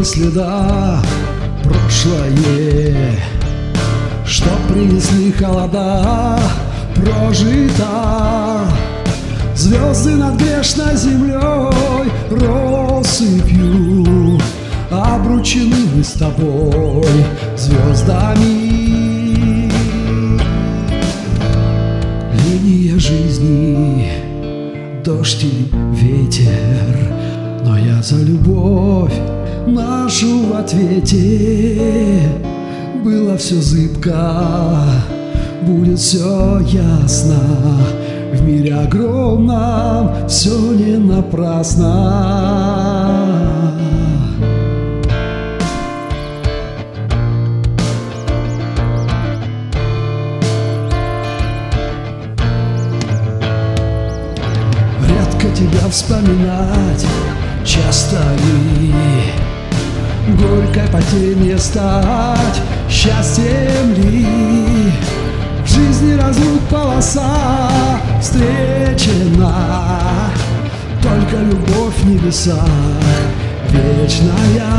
следа прошлое, что принесли холода, прожито. Звезды над грешной землей россыпью обручены мы с тобой звездами. Линия жизни, дождь или ветер, но я за любовь нашу в ответе. Было все зыбко, будет все ясно. В мире огромном все не напрасно. Редко тебя вспоминать, часто ли горькой потерей не стать, счастьем ли в жизни разлук полоса встречена, только любовь в небесах вечная.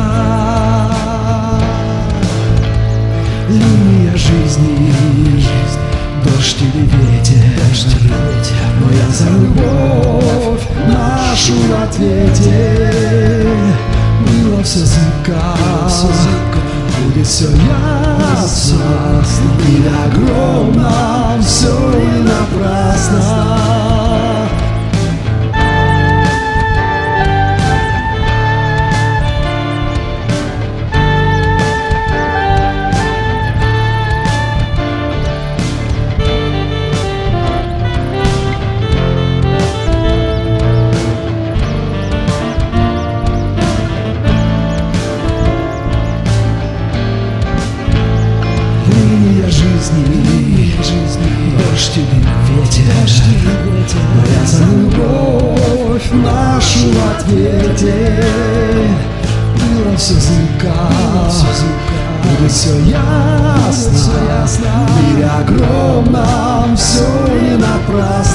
Линия жизни, дождь или ветер, но я за любовь нашу в ответе. Было все зыбко, будет все ясно. В мире огромном все не напрасно. Дождь или ветер, но я за любовь нашу в ответе. Было все зыбко, будет все ясно. В мире огромном все не напрасно.